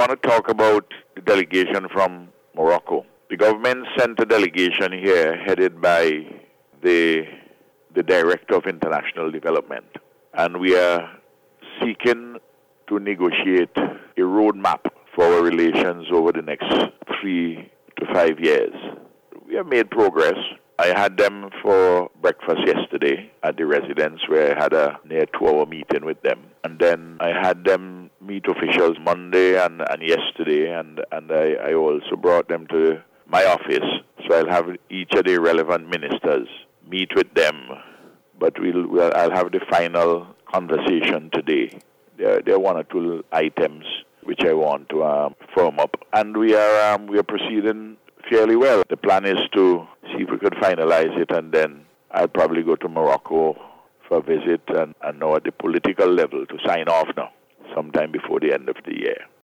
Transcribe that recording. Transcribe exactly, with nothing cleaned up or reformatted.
want to talk about the delegation from Morocco. The government sent a delegation here headed by the, the Director of International Development. And we are seeking to negotiate a roadmap for our relations over the next three to five years. We have made progress. I had them for breakfast yesterday at the residence where I had a near two-hour meeting with them. And then I had them meet officials Monday and, and yesterday, and, and I, I also brought them to my office. So I'll have each of the relevant ministers meet with them. But we'll, we'll I'll have the final conversation today. There, there are one or two items which I want to um, firm up. And we are um, we are proceeding fairly well. The plan is to see if we could finalize it, and then I'll probably go to Morocco for a visit and, and now at the political level to sign off now, sometime before the end of the year.